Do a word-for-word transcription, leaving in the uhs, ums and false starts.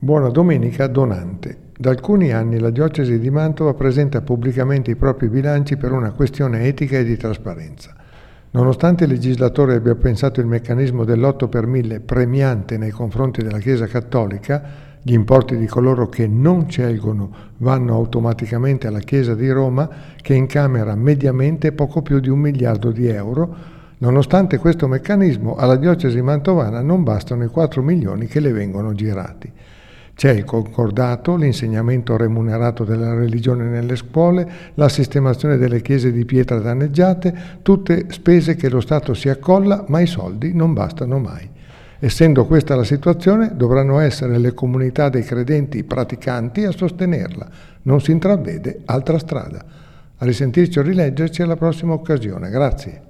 Buona domenica donante. Da alcuni anni la diocesi di Mantova presenta pubblicamente i propri bilanci per una questione etica e di trasparenza. Nonostante il legislatore abbia pensato il meccanismo dell'otto per mille premiante nei confronti della Chiesa Cattolica, gli importi di coloro che non scelgono vanno automaticamente alla Chiesa di Roma, che incamera mediamente poco più di un miliardo di euro. Nonostante questo meccanismo, alla diocesi mantovana non bastano i quattro milioni che le vengono girati. C'è il concordato, l'insegnamento remunerato della religione nelle scuole, la sistemazione delle chiese di pietra danneggiate, tutte spese che lo Stato si accolla, ma i soldi non bastano mai. Essendo questa la situazione, dovranno essere le comunità dei credenti praticanti a sostenerla. Non si intravede altra strada. A risentirci o rileggerci alla prossima occasione. Grazie.